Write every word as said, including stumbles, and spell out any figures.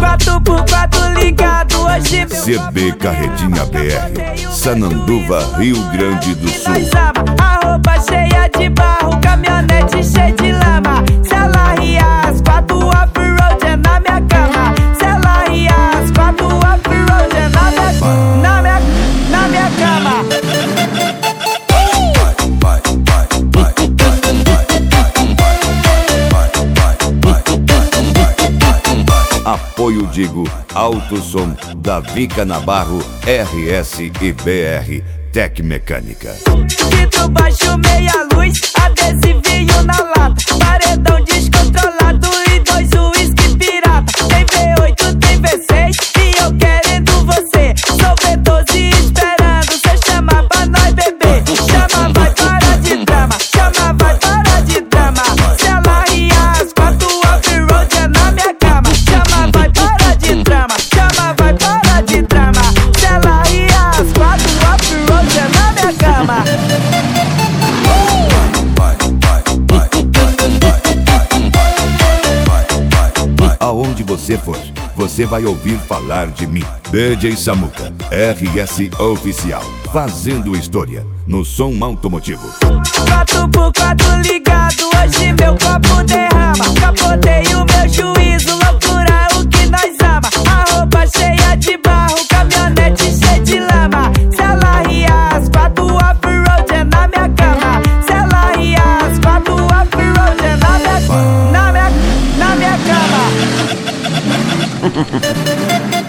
quatro por quatro ligado hoje. C B Carretinha B R, Sananduva, Rio Grande do Sul. A roupa cheia de barro, caminhonete cheia de lama. Se ela riar as quatro, off-road é na minha cama. Se ela riar as quatro, off-road é na minha, na minha, na minha cama. Apoio Digo, Alto Som, Davi Canabarro, R S e B R, Tec Mecânica. Vidro baixo, meia luz, adesivinho na lata. Paredão descontrolado e dois uísque pirata. Tem V oito, tem V seis e eu querendo você. Sou V doze esperando cê chamar pra nós beber. Chama, vai parar de drama, chama, vai parar de drama. Se ela riar as quatro, off-road é na minha cama. Chama, vai parar de drama, chama, vai parar de drama. Se ela riar as quatro, off-road é na minha cama. Aonde você for, você vai ouvir falar de mim. D J Samuca, R S Oficial, fazendo história no som automotivo. quatro por quatro ligado, hoje meu copo derrama. Capotei o meu juízo, loucura o que nós ama. A roupa cheia de barro, caminhonete cheia de lama. Se ela riar as quatro, off-road é na minha cama. Se ela riar as quatro, off-road é na minha, na minha, na minha cama.